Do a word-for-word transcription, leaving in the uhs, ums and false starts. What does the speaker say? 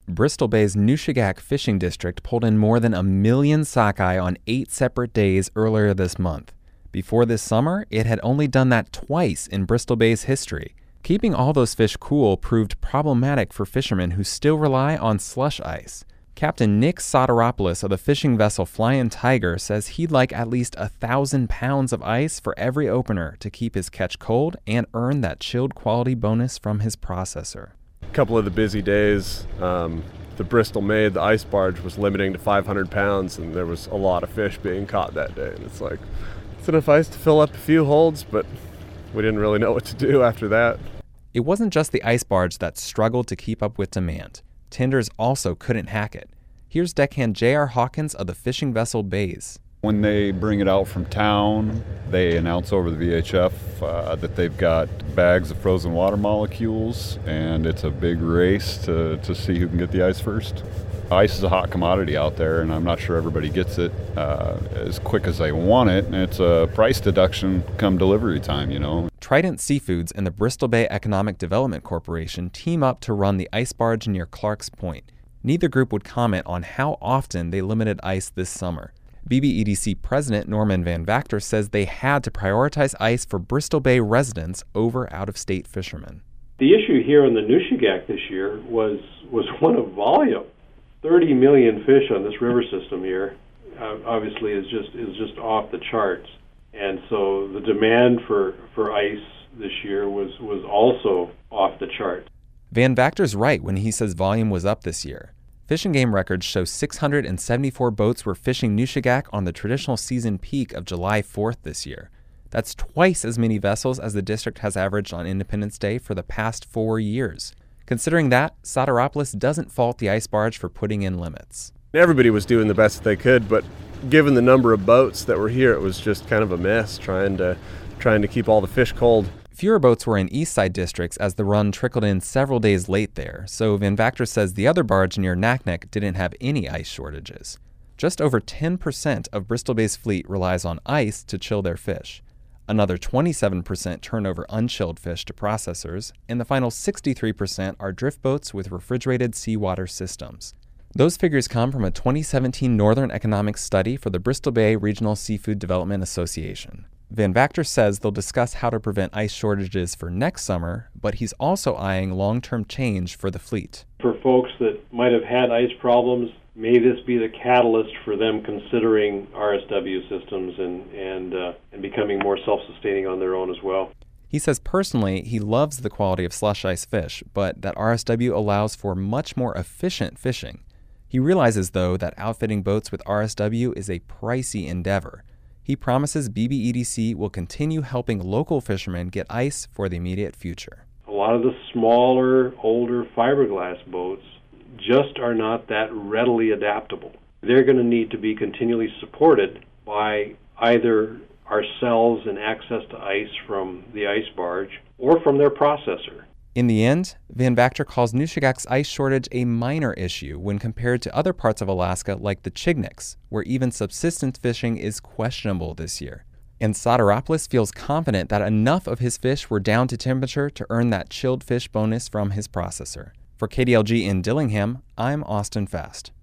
Bristol Bay's Nushagak Fishing District pulled in more than a million sockeye on eight separate days earlier this month. Before this summer, it had only done that twice in Bristol Bay's history. Keeping all those fish cool proved problematic for fishermen who still rely on slush ice. Captain Nick Soteropoulos of the fishing vessel Flying Tiger says he'd like at least a thousand pounds of ice for every opener to keep his catch cold and earn that chilled quality bonus from his processor. A couple of the busy days, um, the Bristol Maid, the ice barge, was limiting to five hundred pounds, and there was a lot of fish being caught that day. And it's like, it's enough ice to fill up a few holds, but we didn't really know what to do after that. It wasn't just the ice barge that struggled to keep up with demand. Tenders also couldn't hack it. Here's deckhand J R Hawkins of the fishing vessel Bays. When they bring it out from town, they announce over the V H F uh, that they've got bags of frozen water molecules, and it's a big race to, to see who can get the ice first. Ice is a hot commodity out there, and I'm not sure everybody gets it uh, as quick as they want it, and it's a price deduction come delivery time, you know. Trident Seafoods and the Bristol Bay Economic Development Corporation team up to run the ice barge near Clark's Point. Neither group would comment on how often they limited ice this summer. B B E D C President Norman Van Vactor says they had to prioritize ice for Bristol Bay residents over out-of-state fishermen. The issue here on the Nushagak this year was was one of volume. thirty million fish on this river system here, uh, obviously, is just is just off the charts. And so the demand for, for ice this year was, was also off the charts. Van Vactor's right when he says volume was up this year. Fish and Game records show six hundred seventy-four boats were fishing Nushagak on the traditional season peak of July fourth this year. That's twice as many vessels as the district has averaged on Independence Day for the past four years. Considering that, Soteropoulos doesn't fault the ice barge for putting in limits. Everybody was doing the best they could, but given the number of boats that were here, it was just kind of a mess trying to trying to keep all the fish cold. Fewer boats were in east side districts as the run trickled in several days late there, so Van Vactor says the other barge near Naknek didn't have any ice shortages. Just over ten percent of Bristol Bay's fleet relies on ice to chill their fish. Another twenty-seven percent turn over unchilled fish to processors, and the final sixty-three percent are drift boats with refrigerated seawater systems. Those figures come from a twenty seventeen Northern Economics study for the Bristol Bay Regional Seafood Development Association. Van Vactor says they'll discuss how to prevent ice shortages for next summer, but he's also eyeing long-term change for the fleet. For folks that might have had ice problems, may this be the catalyst for them considering R S W systems and and uh, and becoming more self-sustaining on their own as well. He says personally he loves the quality of slush ice fish, but that R S W allows for much more efficient fishing. He realizes, though, that outfitting boats with R S W is a pricey endeavor. He promises B B E D C will continue helping local fishermen get ice for the immediate future. A lot of the smaller, older fiberglass boats just are not that readily adaptable. They're going to need to be continually supported by either ourselves and access to ice from the ice barge or from their processor. In the end, Van Vactor calls Nushagak's ice shortage a minor issue when compared to other parts of Alaska like the Chigniks, where even subsistence fishing is questionable this year. And Soteropoulos feels confident that enough of his fish were down to temperature to earn that chilled fish bonus from his processor. For K D L G in Dillingham, I'm Austin Fast.